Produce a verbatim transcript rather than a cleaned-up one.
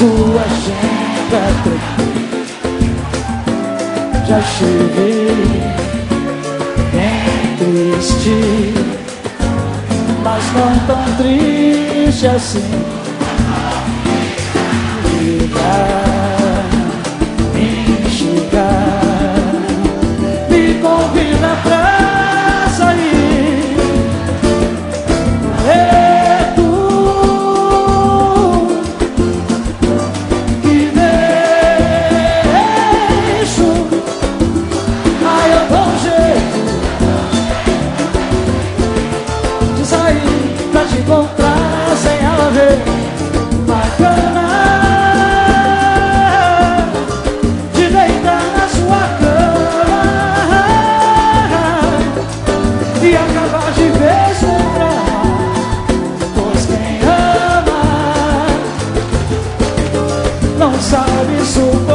sua agenda tranquila. Já cheguei bem triste, mas não tão triste assim. Ligar, me chegar, me convida pra sair. É tu que deixo. Ai, eu dou um jeito de sair pra te encontrar sem ela ver. Bacana de deitar na sua cama e acabar de vez com ela. Pois quem ama não sabe suportar.